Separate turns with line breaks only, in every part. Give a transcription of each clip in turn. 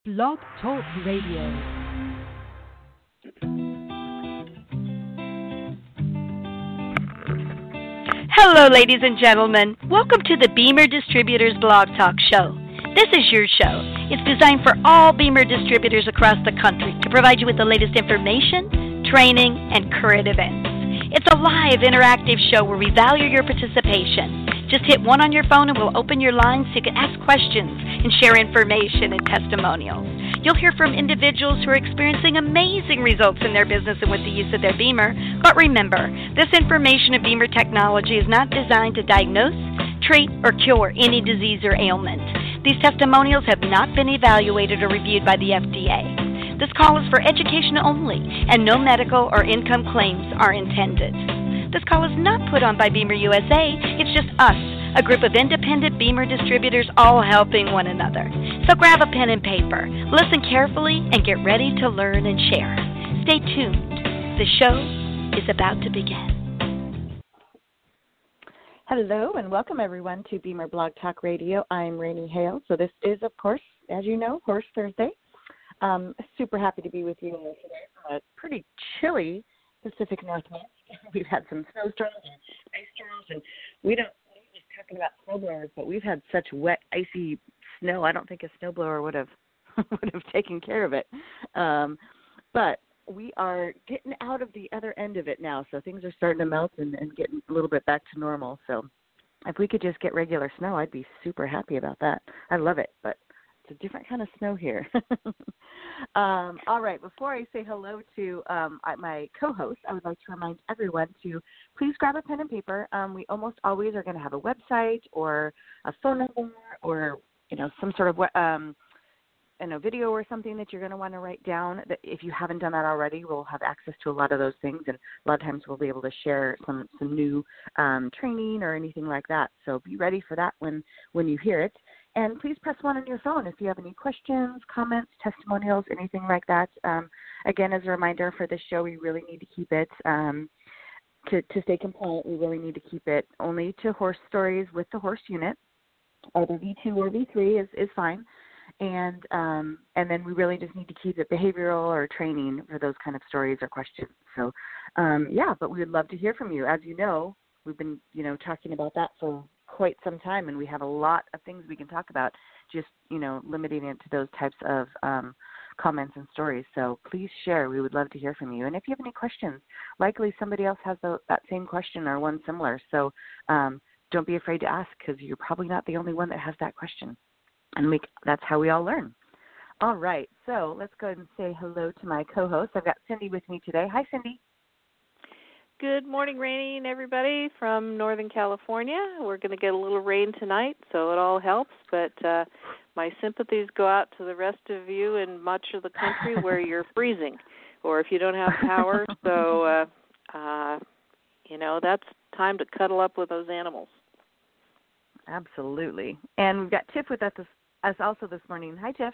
Blog Talk Radio.
Hello, ladies and gentlemen. Welcome to the Beamer Distributors Blog Talk Show. This is your show. It's designed for all Beamer distributors across the country to provide you with the latest information, training, and current events. It's a live, interactive show where we value your participation. Just hit 1 on your phone and we'll open your lines so you can ask questions and share information and testimonials. You'll hear from individuals who are experiencing amazing results in their business and with the use of their Beamer. But remember, this information of Beamer technology is not designed to diagnose, treat, or cure any disease or ailment. These testimonials have not been evaluated or reviewed by the FDA. This call is for education only, and no medical or income claims are intended. This call is not put on by Beamer USA. It's just us, a group of independent Beamer distributors all helping one another. So grab a pen and paper, listen carefully, and get ready to learn and share. Stay tuned. The show is about to begin.
Hello, and welcome everyone to Beamer Blog Talk Radio. I'm Rainey Hale. So this is, of course, as you know, Horse Thursday. Super happy to be with you today from a pretty chilly Pacific Northwest. We've had some snowstorms and ice storms, and we don't just talking about snowblowers, but we've had such wet, icy snow. I don't think a snowblower would have taken care of it. But we are getting out of the other end of it now, so things are starting to melt and getting a little bit back to normal. So if we could just get regular snow, I'd be super happy about that. I love it, but it's a different kind of snow here. All right, before I say hello to my co-host, I would like to remind everyone to please grab a pen and paper. We almost always are going to have a website or a phone number or, some sort of video or something that you're going to want to write down. That if you haven't done that already, we'll have access to a lot of those things, and a lot of times we'll be able to share some new training or anything like that. So be ready for that when you hear it. And please press 1 on your phone if you have any questions, comments, testimonials, anything like that. Again, as a reminder for this show, we really need to keep it, to stay compliant, we really need to keep it only to horse stories with the horse unit. Either V2 or V3 is fine. And then we really just need to keep it behavioral or training for those kind of stories or questions. So, but we would love to hear from you. As you know, we've been, talking about that for quite some time, and we have a lot of things we can talk about, just, limiting it to those types of comments and stories. So please share. We would love to hear from you. And if you have any questions, likely somebody else has that same question or one similar. So don't be afraid to ask, because you're probably not the only one that has that question. And that's how we all learn. All right, so let's go ahead and say hello to my co-host. I've got Cindy with me today. Hi, Cindy.
Good morning, Rainey and everybody from Northern California. We're going to get a little rain tonight, so it all helps. But my sympathies go out to the rest of you in much of the country where you're freezing, or if you don't have power. So, that's time to cuddle up with those animals.
Absolutely. And we've got Tiff with us also this morning. Hi, Tiff.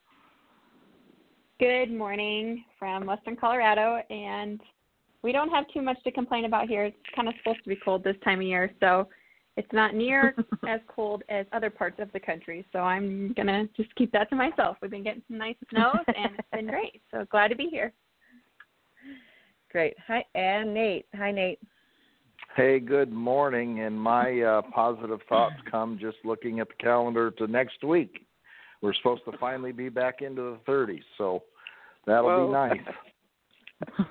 Good morning from Western Colorado, and we don't have too much to complain about here. It's kind of supposed to be cold this time of year, so it's not near as cold as other parts of the country, so I'm going to just keep that to myself. We've been getting some nice snows, and it's been great, so glad to be here.
Great. Hi, and Nate. Hi, Nate.
Hey, good morning, and my positive thoughts come just looking at the calendar to next week. We're supposed to finally be back into the 30s, so that'll be nice.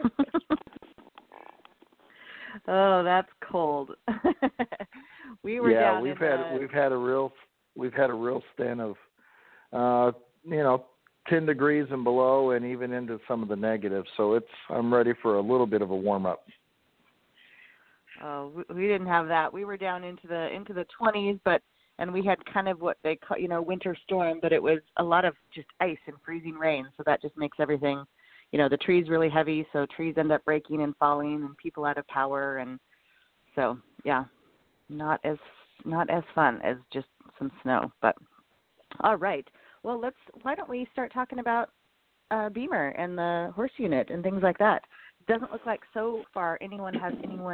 Oh, that's cold. We've had a real stint of 10 degrees and below, and even into some of the negatives. So I'm ready for a little bit of a warm up. Oh, we didn't have that. We were down into the 20s, and we had kind of what they call, winter storm, but it was a lot of just ice and freezing rain. So that just makes everything, the trees really heavy. So trees end up breaking and falling, and people out of power. And so, yeah, not as fun as just some snow. But all right. Well, why don't we start talking about Beamer and the horse unit and things like that? Doesn't look like so far anyone has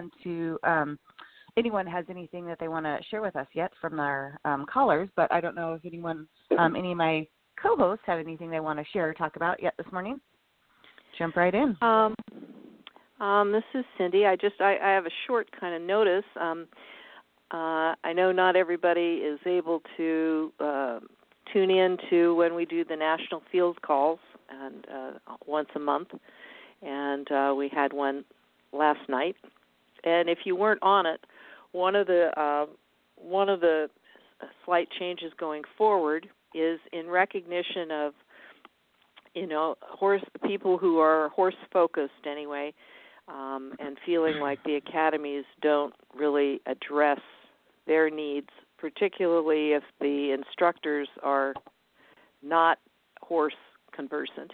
anything that they want to share with us yet from our callers, but I don't know if any of my co-hosts have anything they want to share or talk about yet this morning, jump right in.
This is Cindy. I have a short kind of notice. I know not everybody is able to tune in to when we do the National Field Calls, and once a month, and we had one last night. And if you weren't on it, one of the slight changes going forward is in recognition of, people who are horse focused anyway, and feeling like the academies don't really address their needs, particularly if the instructors are not horse conversant.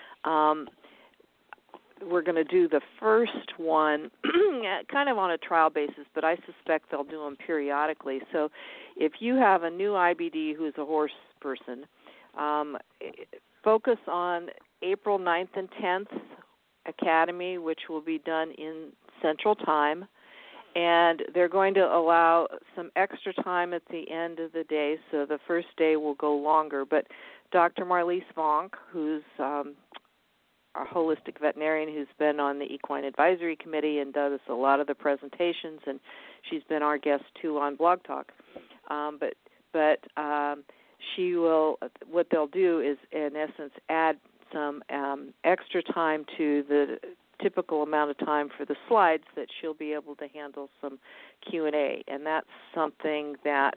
We're going to do the first one kind of on a trial basis, but I suspect they'll do them periodically. So if you have a new IBD who's a horse person, focus on April 9th and 10th Academy, which will be done in Central Time. And they're going to allow some extra time at the end of the day, so the first day will go longer. But Dr. Marlise Vonk, who's a holistic veterinarian who's been on the Equine Advisory Committee and does a lot of the presentations, and she's been our guest too on Blog Talk. But she will. What they'll do is, in essence, add some extra time to the typical amount of time for the slides that she'll be able to handle some Q&A, and that's something that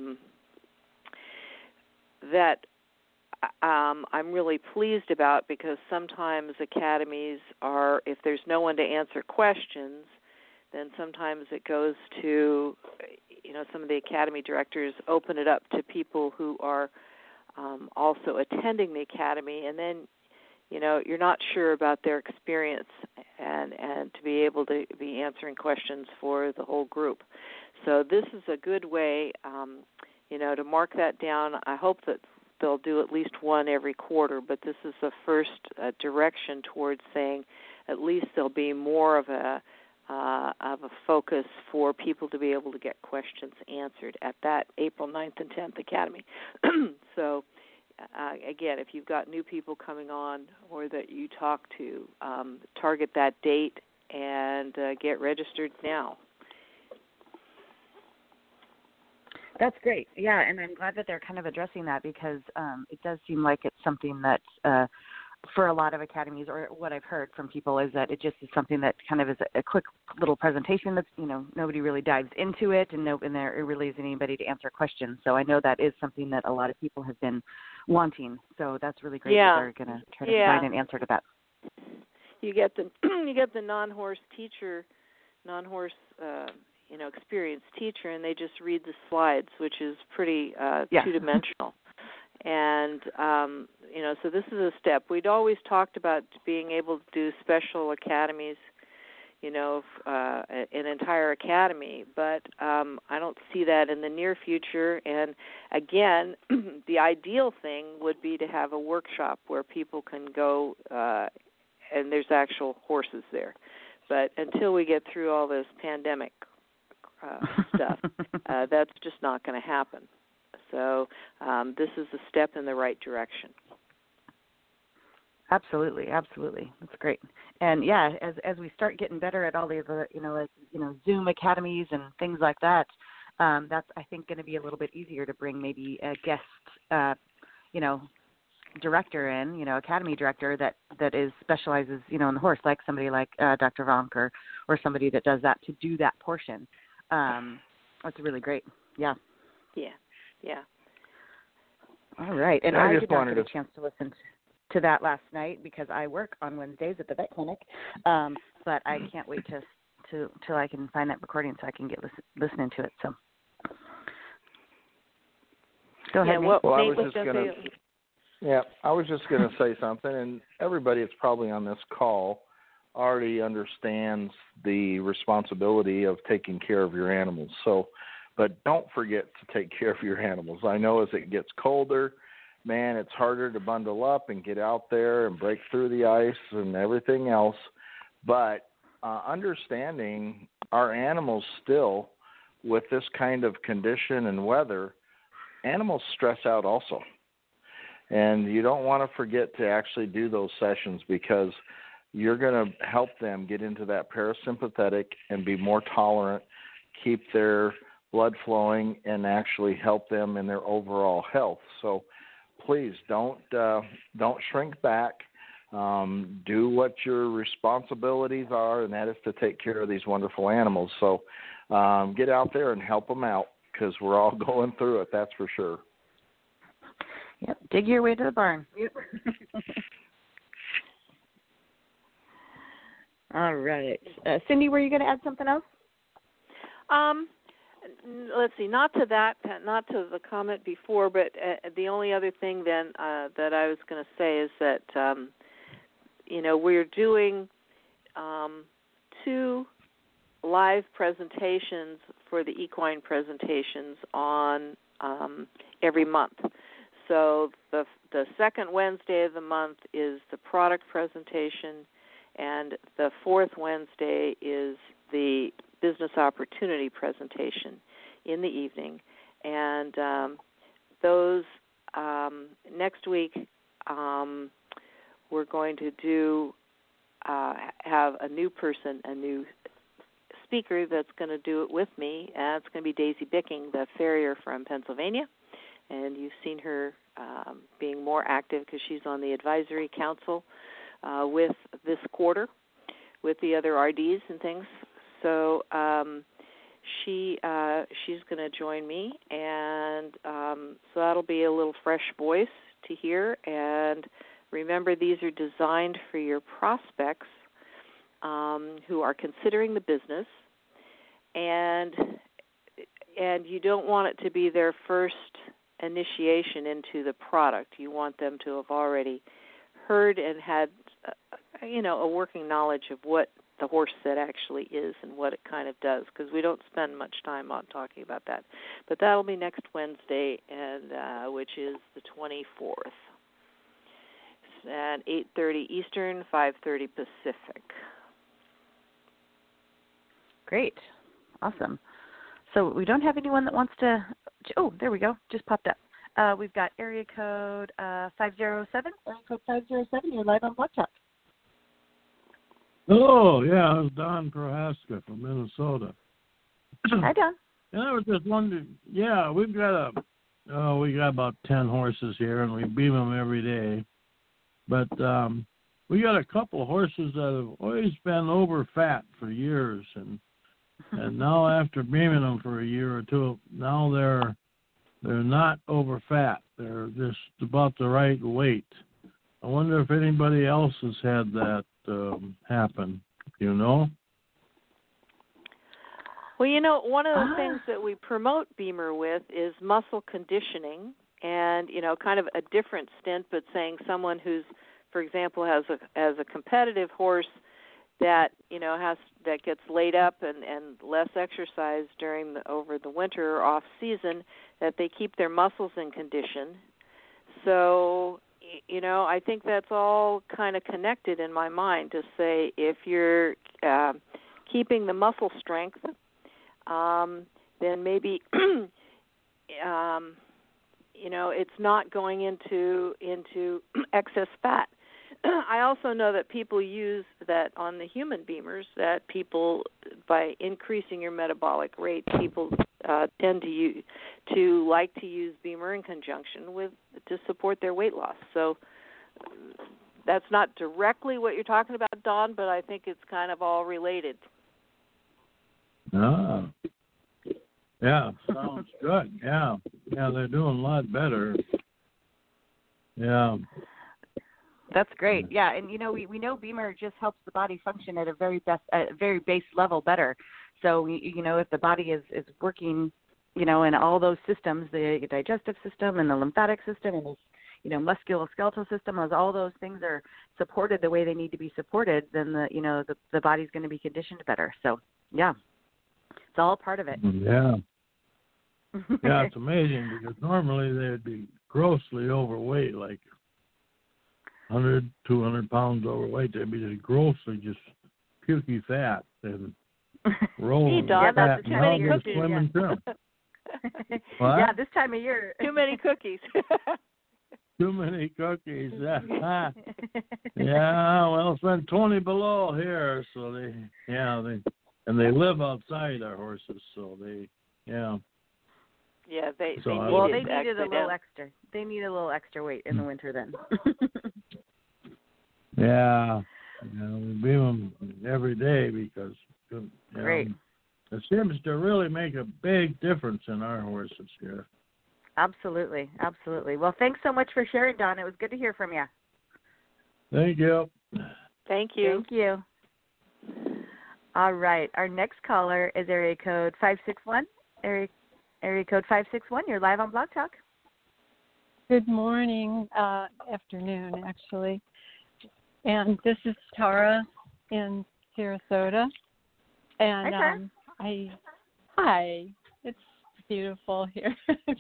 I'm really pleased about, because sometimes academies are, if there's no one to answer questions, then sometimes it goes to, some of the academy directors open it up to people who are also attending the academy, and then you're not sure about their experience and to be able to be answering questions for the whole group. So this is a good way, to mark that down. I hope that they'll do at least one every quarter, but this is the first direction towards saying at least there'll be more of a focus for people to be able to get questions answered at that April 9th and 10th Academy. So, again, if you've got new people coming on or that you talk to, target that date and get registered now.
That's great. Yeah, and I'm glad that they're kind of addressing that, because it does seem like it's something that for a lot of academies, or what I've heard from people, is that it just is something that kind of is a quick little presentation that's, nobody really dives into it, and there really isn't anybody to answer questions. So I know that is something that a lot of people have been wanting. So that's really great that they're going to try to find an answer to that.
You get the non-horse teacher, experienced teacher, and they just read the slides, which is pretty two-dimensional. And, so this is a step. We'd always talked about being able to do special academies, an entire academy, but I don't see that in the near future. And, again, the ideal thing would be to have a workshop where people can go and there's actual horses there. But until we get through all this pandemic stuff, that's just not going to happen. So this is a step in the right direction.
Absolutely. That's great. And as we start getting better at all the Zoom academies and things like that, that's, I think, going to be a little bit easier to bring maybe a guest, director in, academy director that specializes, in the horse, like somebody like Dr. Vonk or somebody that does that, to do that portion. That's really great. Yeah.
Yeah.
All right. And I did not get a chance to listen to that last night because I work on Wednesdays at the vet clinic. But I can't wait till I can find that recording so I can get listening to it. So go ahead, Nate.
Well, I was just going to say something, and everybody that's probably on this call already understands the responsibility of taking care of your animals. So, but don't forget to take care of your animals. I know as it gets colder, man, it's harder to bundle up and get out there and break through the ice and everything else. But understanding our animals still, with this kind of condition and weather, animals stress out also. And you don't want to forget to actually do those sessions, because you're going to help them get into that parasympathetic and be more tolerant, keep their blood flowing, and actually help them in their overall health. So please don't shrink back. Do what your responsibilities are, and that is to take care of these wonderful animals. So get out there and help them out, because we're all going through it, that's for sure.
Yep, dig your way to the barn. Yep. All right. Cindy, were you going to add something else?
Let's see, not to the comment before, but the only other thing then that I was going to say is that, we're doing 2 live presentations for the equine presentations on every month. So the second Wednesday of the month is the product presentation, and the fourth Wednesday is the business opportunity presentation in the evening. And those next week we're going to do have a new speaker that's going to do it with me. It's going to be Daisy Bicking, the farrier from Pennsylvania. And you've seen her being more active because she's on the advisory council with this quarter with the other RDs and things. So she's going to join me, and so that'll be a little fresh voice to hear. And remember, these are designed for your prospects who are considering the business, and you don't want it to be their first initiation into the product. You want them to have already heard and had a working knowledge of what the horse set actually is and what it kind of does, because we don't spend much time on talking about that. But that'll be next Wednesday, and which is the 24th, at 8:30 Eastern, 5:30 Pacific.
Great. Awesome. So we don't have anyone that wants to... Oh, there we go. Just popped up. We've got area code 507. Area code 507. You're live on Blog Talk.
Oh, yeah, it's Don Prohaska from Minnesota.
Hi, Don.
And I was just wondering, yeah, we got about 10 horses here, and we beam them every day. But we got a couple horses that have always been over fat for years, and now after beaming them for a year or two, now they're not over fat. They're just about the right weight. I wonder if anybody else has had that happen, you know?
Well, one of the things that we promote Beamer with is muscle conditioning, and kind of a different stint, but saying someone who's, for example, has a competitive horse that that gets laid up and less exercise over the winter or off season, that they keep their muscles in condition. So I think that's all kind of connected in my mind to say, if you're keeping the muscle strength, then maybe it's not going into excess fat. I also know that people use that on the human beamers, that people, by increasing your metabolic rate, people tend to like to use Beamer in conjunction to support their weight loss. So that's not directly what you're talking about, Don, but I think it's kind of all related.
Ah, yeah, sounds good. Yeah, they're doing a lot better. Yeah.
That's great. Yeah, and we know Beamer just helps the body function at a very base level better. So if the body is working, in all those systems, the digestive system and the lymphatic system and the musculoskeletal system, as all those things are supported the way they need to be supported, then the body's going to be conditioned better. So yeah, it's all part of it.
Yeah. Yeah, it's amazing, because normally they'd be grossly overweight, like 100, 200 pounds overweight. They'd be just grossly just pukey fat and rolling.
Hey, Don,
fat,
that's too many cookies.
Yeah, this time of year.
Too many cookies.
Too many cookies. Yeah, well, it's been 20 below here, so they live outside, our horses, so they.
Yeah, they
needed a little extra. They need a little extra weight in the winter then.
Yeah, we beam them every day because
Great.
It seems to really make a big difference in our horses here.
Absolutely. Well, thanks so much for sharing, Don. It was good to hear from you.
Thank you.
Thank you.
Thank you. All right. Our next caller is area code 561. Area code 561. You're live on Blog Talk.
Good morning, afternoon, actually. And this is Tara in Sarasota. And hi. It's beautiful here.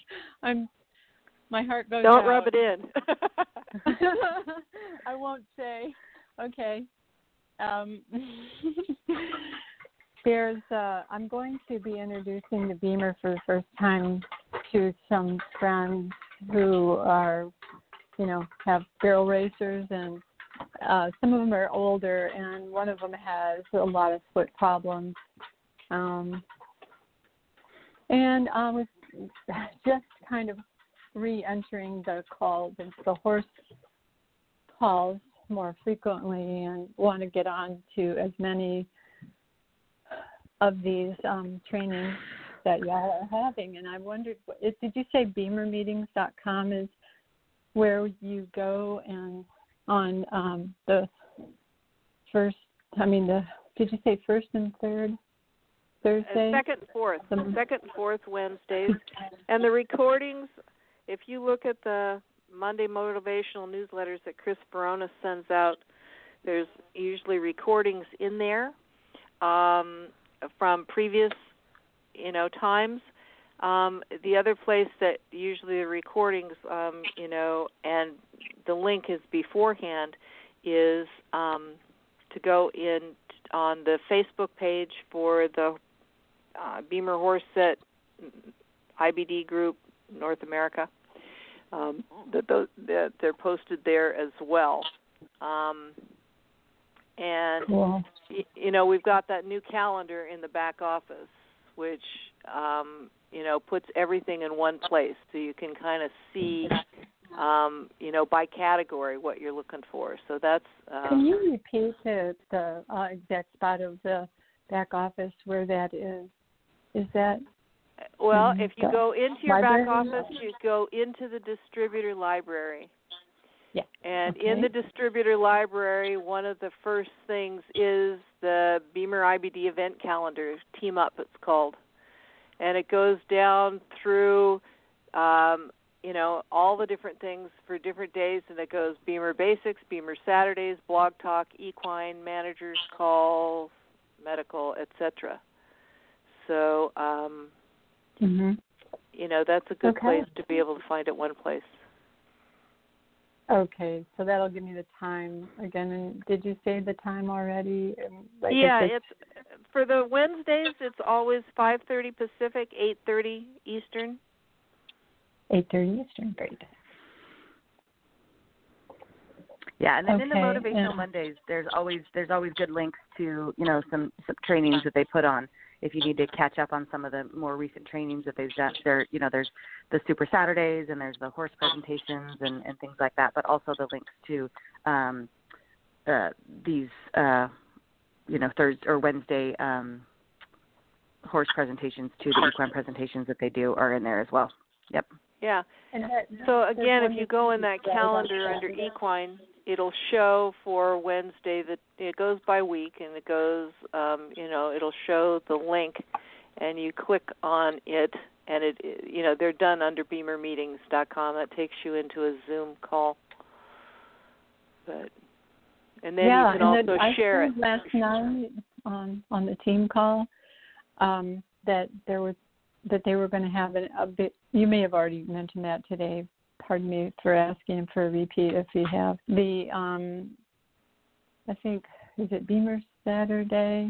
My heart goes
Don't
out.
rub it in.
I won't say. Okay. I'm going to be introducing the Beamer for the first time to some friends who are, have barrel racers, and some of them are older, and one of them has a lot of foot problems. And I was just kind of re-entering the horse calls more frequently, and want to get on to as many of these trainings that y'all are having. And I wondered, did you say BeamerMeetings.com is where you go, and on the first, did you say first and third Thursday?
Second and fourth Wednesdays. And the recordings, if you look at the Monday motivational newsletters that Chris Baronis sends out, there's usually recordings in there from previous, times. The other place that usually the recordings, and the link is beforehand, is to go in on the Facebook page for the Beamer Horse Set IBD group North America. That they're posted there as well. And
cool.
We've got that new calendar in the back office, which puts everything in one place, so you can kind of see, by category what you're looking for. So that's.
Can you repeat the exact spot of the back office where that is? Is that?
Well, if you go into your
library?
back office, you go into the distributor library.
Yeah.
And
okay.
in the distributor library, one of the first things is the Beamer IBD event calendar, Team Up it's called. And it goes down through, all the different things for different days, and it goes Beamer Basics, Beamer Saturdays, Blog Talk, Equine, Managers Call, Medical, etc. So, that's a good place to be able to find it one place.
Okay, so that'll give me the time again. And did you say the time already?
It's for the Wednesdays. It's always 5:30 Pacific, 8:30 Eastern.
8:30 Eastern. Great.
Yeah, and then in the Motivational Mondays, there's always good links to some trainings that they put on. If you need to catch up on some of the more recent trainings that they've done, there's the Super Saturdays, and there's the horse presentations and things like that, but also the links to these Thursday or Wednesday horse presentations to the equine presentations that they do are in there as well. Yep.
Yeah. So again, if you go in that calendar under equine, it'll show for Wednesday that it goes by week, and it goes, it'll show the link, and you click on it, and they're done under BeamerMeetings.com. That takes you into a Zoom call. And then you can also share it.
Last night on the team call that they were going to have a bit. You may have already mentioned that today. Pardon me for asking for a repeat if you have. The, I think, is it Beamer Saturday?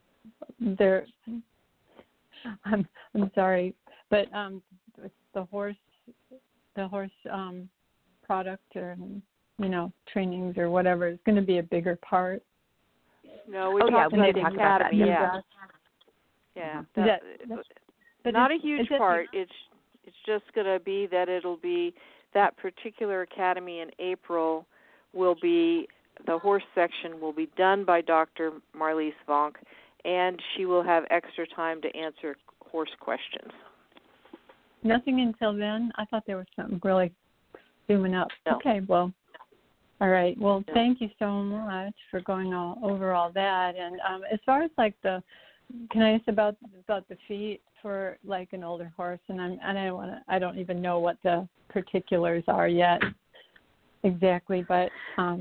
I'm sorry, but the horse product or trainings or whatever is going to be a bigger part.
No, we talked about the academy.
Yeah.
That's not a huge part. It's just going to be that it'll be that particular academy in April will be, the horse section will be done by Dr. Marlies Vonk, and she will have extra time to answer horse questions.
Nothing until then? I thought there was something really zooming up.
No.
Okay, well, all right. Well, thank you so much for going over all that. And as far as can I ask about the feet for like an older horse? And I don't even know what the particulars are yet exactly, but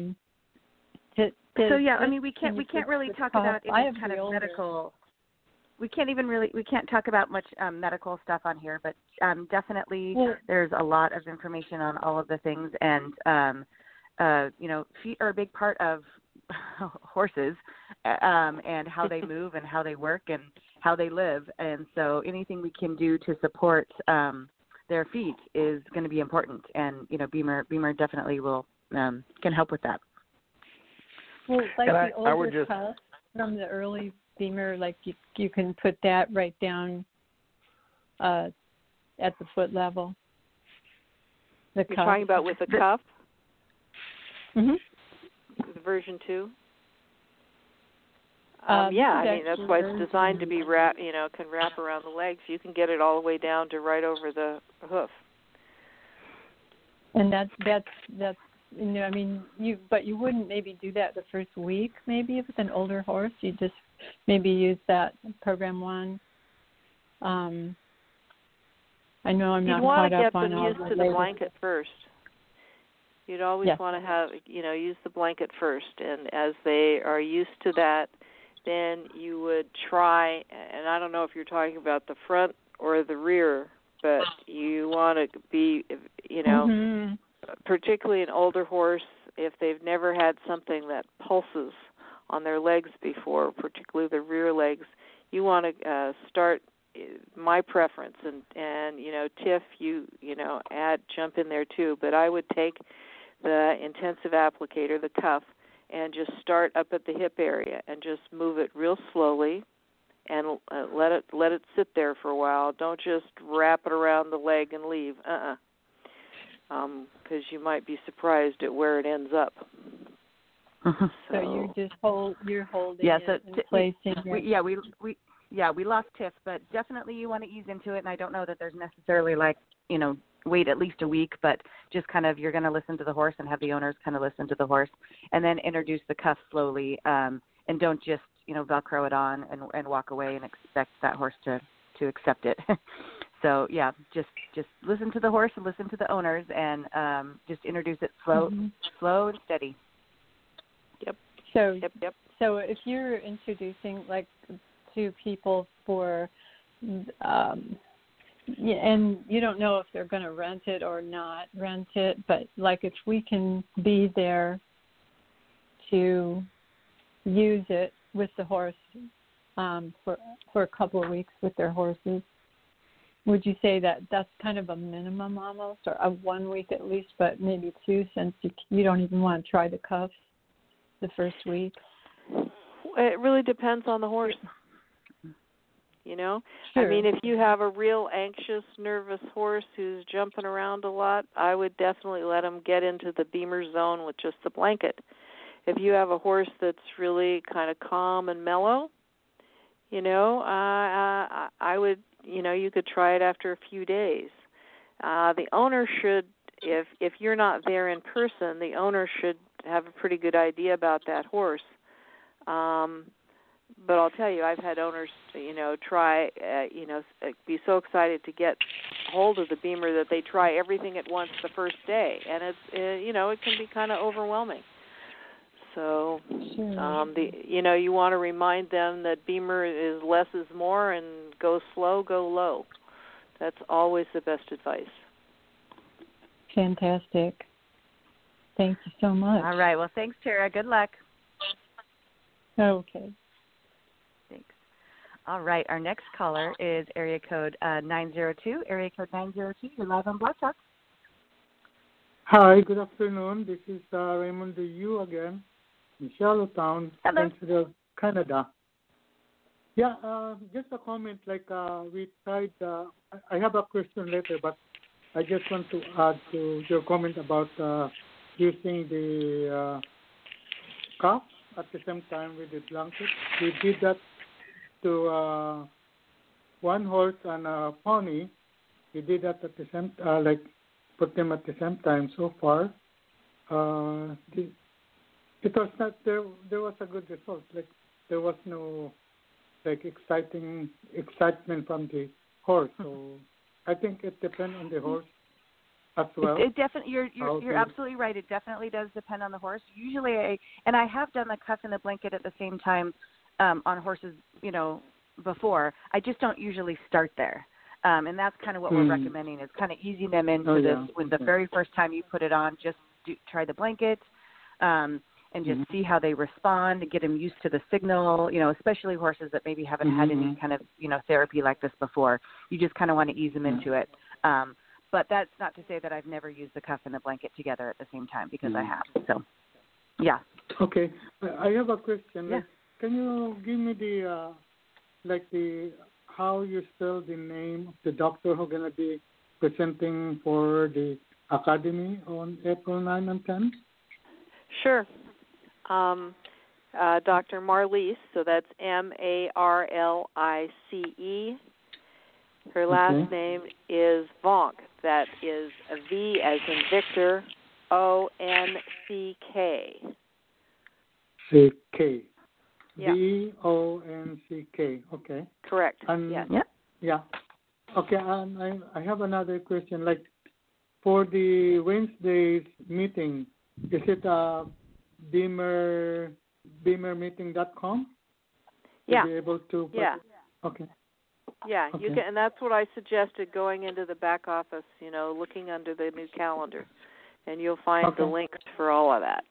so yeah, I mean we can't really talk about any kind of medical. We can't talk about much medical stuff on here, but definitely there's a lot of information on all of the things, and feet are a big part of horses, and how they move and how they work and how they live, and so anything we can do to support their feet is going to be important, and Beamer definitely will can help with that.
Well, the older cuff from the early Beamer, you can put that right down at the foot level.
You're talking about with the cuff?
Mm-hmm.
The version 2? I mean that's why it's designed to be can wrap around the legs. You can get it all the way down to right over the hoof.
And that's I mean you wouldn't maybe do that the first week maybe with an older horse. You just maybe use that program 1. I know I'm not caught up on all the.
You'd want to get them used to the blanket first. You'd always want to have use the blanket first, and as they are used to that, then you would try, and I don't know if you're talking about the front or the rear, but you want to be, particularly an older horse, if they've never had something that pulses on their legs before, particularly the rear legs, you want to start, my preference, and Tiff, jump in there too, but I would take the intensive applicator, the cuff, and just start up at the hip area and just move it real slowly and let it sit there for a while. Don't just wrap it around the leg and leave. Because you might be surprised at where it ends up.
So you're holding it and placing it.
We lost Tiff, but definitely you want to ease into it, and I don't know that there's necessarily wait at least a week, but just kind of you're going to listen to the horse and have the owners kind of listen to the horse, and then introduce the cuff slowly, and don't just Velcro it on and walk away and expect that horse to accept it. So just listen to the horse and listen to the owners, and just introduce it slow and steady.
Yep.
So
yep.
So if you're introducing to people for and you don't know if they're going to rent it or not rent it, but if we can be there to use it with the horse for a couple of weeks with their horses, would you say that that's kind of a minimum almost, or a 1 week at least, but maybe 2, since you don't even want to try the cuffs the first week?
It really depends on the horse.
Sure.
I mean, if you have a real anxious, nervous horse who's jumping around a lot, I would definitely let him get into the Beamer zone with just the blanket. If you have a horse that's really kind of calm and mellow, I would, you could try it after a few days. The owner should, if you're not there in person, the owner should have a pretty good idea about that horse. But I'll tell you, I've had owners, try, be so excited to get hold of the Beamer that they try everything at once the first day, and it's, it can be kind of overwhelming. So, you want to remind them that Beamer is less is more, and go slow, go low. That's always the best advice.
Fantastic. Thank you so much.
All right. Well, thanks, Tara. Good luck.
Okay.
Thanks. All right. Our next caller is area code 902. Area code 902. You're live on Blog Talk.
Hi, good afternoon. This is Raymond Yu again in Charlottetown,
Hello.
Peninsula, Canada. Yeah, just a comment. We tried. I have a question later, but I just want to add to your comment about using the cup at the same time with the blanket. We did that to one horse and a pony. We did that at the same put them at the same time. So far, it was not there. There was a good result. There was no excitement from the horse. So I think it depends on the horse as well.
It definitely, you're absolutely right. It definitely does depend on the horse. Usually, I have done the cuff and the blanket at the same time on horses, before. I just don't usually start there. And that's kind of what we're recommending, is kind of easing them into this. When the very first time you put it on, just try the blanket and just see how they respond and get them used to the signal, especially horses that maybe haven't had any kind of, therapy like this before. You just kind of want to ease them into it. But that's not to say that I've never used the cuff and the blanket together at the same time, because I have. So, yeah.
Okay. I have a question.
Yeah.
Can you give me the how you spell the name of the doctor who's going to be presenting for the Academy on April 9 and 10?
Sure. Dr. Marlice, so that's Marlice. Her last name is Vonck. That is a V as in Victor, O-N-C-K.
C-K.
Yeah.
V-O-N-C-K. Okay.
Correct.
And,
yes.
Yeah. Okay. And I have another question. For the Wednesday's meeting, is it beamermeeting.com?
Yeah.
To be able to. Okay.
Yeah,
okay.
you can, and that's what I suggested, going into the back office, looking under the new calendar, and you'll find the links for all of that.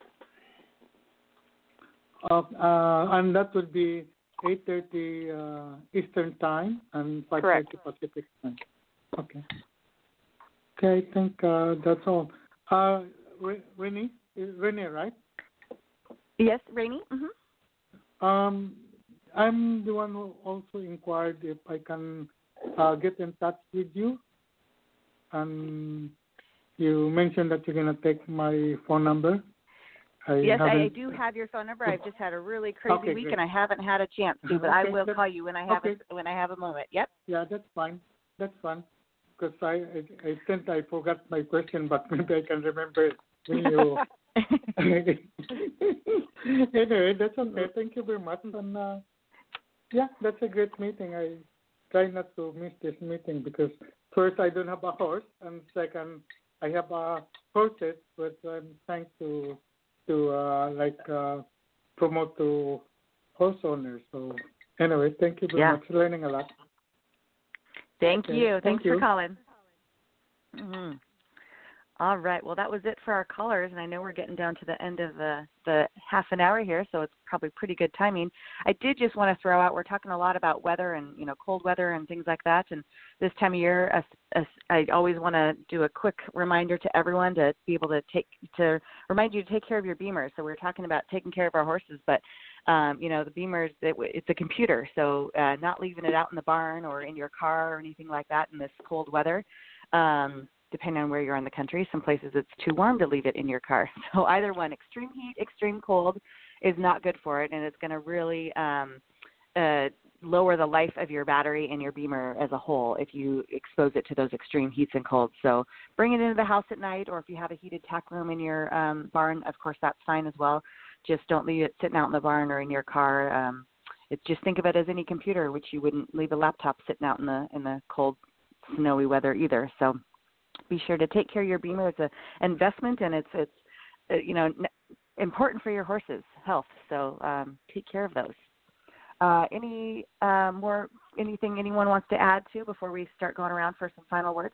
And that would be 8:30 Eastern Time and 5:30 Pacific Time. Okay. Okay, I think that's all. Renee, right?
Yes, Rainey.
I'm the one who also inquired if I can get in touch with you. And you mentioned that you're going to take my phone number.
Yes, I do have your phone number. I've just had a really crazy week, and I haven't had a chance to, but I will call you when I have a moment. Yep.
Yeah, that's fine. That's fine. Because I think I forgot my question, but maybe I can remember it when you. Anyway, that's okay. Thank you very much. And yeah, that's a great meeting. I try not to miss this meeting because first I don't have a horse, and second I have horses, but I'm trying to promote to horse owners. So anyway, thank you very much. Learning a lot.
Thank you. Thanks for calling. All right. Well, that was it for our callers, and I know we're getting down to the end of the half an hour here, so it's probably pretty good timing. I did just want to throw out, we're talking a lot about weather and, cold weather and things like that, and this time of year, I always want to do a quick reminder to everyone to be able to remind you to take care of your beamers. So we're talking about taking care of our horses, but the beamers, it's a computer, so not leaving it out in the barn or in your car or anything like that in this cold weather. Depending on where you're in the country, some places it's too warm to leave it in your car. So either one, extreme heat, extreme cold, is not good for it, and it's going to really lower the life of your battery and your beamer as a whole if you expose it to those extreme heats and colds. So bring it into the house at night, or if you have a heated tack room in your barn, of course, that's fine as well. Just don't leave it sitting out in the barn or in your car. Just think of it as any computer, which you wouldn't leave a laptop sitting out in the cold, snowy weather either. So be sure to take care of your beamer. It's an investment, and it's important for your horse's health. So take care of those. Anything anyone wants to add to before we start going around for some final words?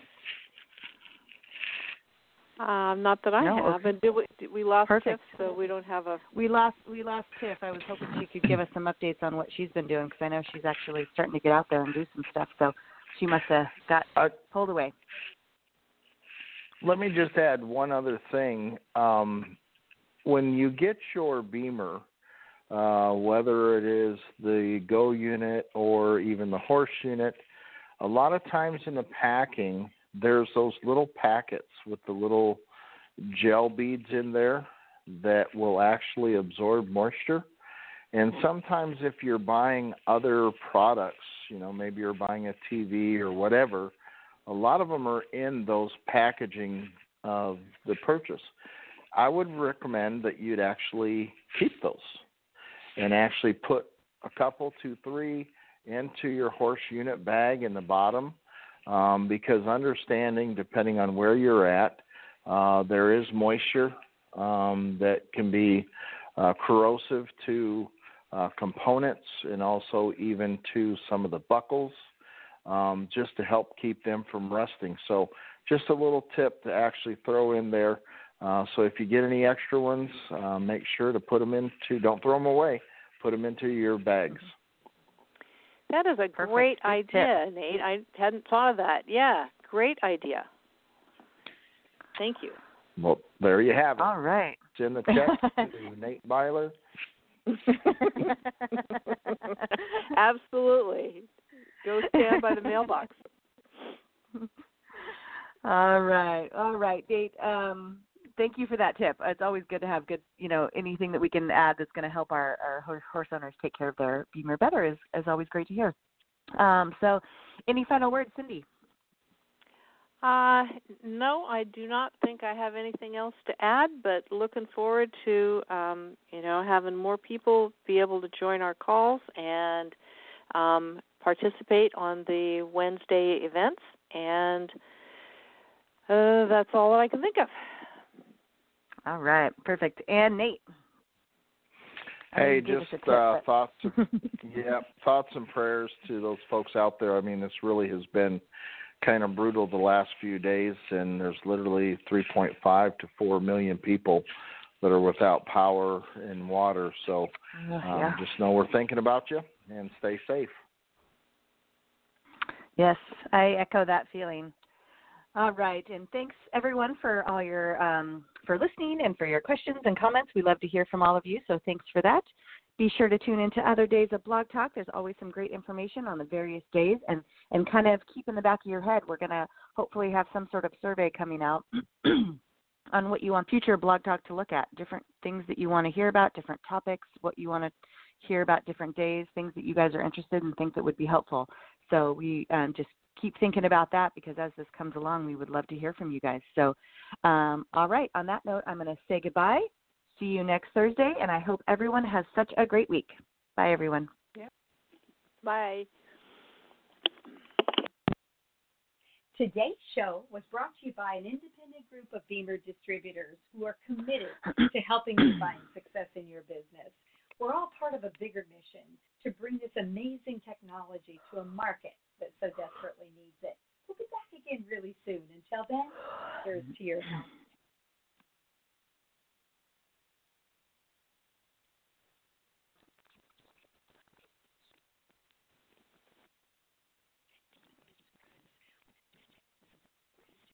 Not that I have. And we lost Tiff, so we don't have a.
We lost Tiff. I was hoping she could give us some updates on what she's been doing, because I know she's actually starting to get out there and do some stuff. So she must have got pulled away.
let me just add one other thing. When you get your Beamer, whether it is the Go unit or even the Horse unit, a lot of times in the packing, there's those little packets with the little gel beads in there that will actually absorb moisture. And sometimes if you're buying other products, maybe you're buying a TV or whatever, a lot of them are in those packaging of the purchase. I would recommend that you'd actually keep those and actually put a couple, 2, 3 into your Horse unit bag in the bottom, because understanding, depending on where you're at, there is moisture that can be corrosive to components and also even to some of the buckles, just to help keep them from rusting. So just a little tip to actually throw in there. So if you get any extra ones, make sure to put them don't throw them away, put them into your bags.
That is a great idea, Nate. I hadn't thought of that. Yeah, great idea. Thank you.
Well, there you have it.
All right.
It's in the check to Nate Byler.
Absolutely. Go stand by the mailbox.
All right, Nate. Thank you for that tip. It's always good to have good, anything that we can add that's going to help our horse owners take care of their Beamer better is always great to hear. So any final words, Cindy?
No, I do not think I have anything else to add, but looking forward to, having more people be able to join our calls and participate on the Wednesday events. And that's all that I can think of.
All right, perfect. And Nate?
Hey, just thoughts and prayers to those folks out there. I mean, this really has been kind of brutal the last few days, and there's literally 3.5 to 4 million people that are without power and water. So just know we're thinking about you, and stay safe.
Yes, I echo that feeling. All right, and thanks everyone for all your for listening and for your questions and comments. We love to hear from all of you, so thanks for that. Be sure to tune into other days of Blog Talk. There's always some great information on the various days, and kind of keep in the back of your head, we're going to hopefully have some sort of survey coming out on what you want future Blog Talk to look at, different things that you want to hear about, different topics, what you want to hear about different days, things that you guys are interested in, things that would be helpful. So we just keep thinking about that, because as this comes along, we would love to hear from you guys. So, all right, on that note, I'm going to say goodbye. See you next Thursday, and I hope everyone has such a great week. Bye, everyone.
Yeah. Bye.
Today's show was brought to you by an independent group of Beamer distributors who are committed to helping you find success in your business. We're all part of a bigger mission to bring this amazing technology to a market that so desperately needs it. We'll be back again really soon. Until then, here's to your health.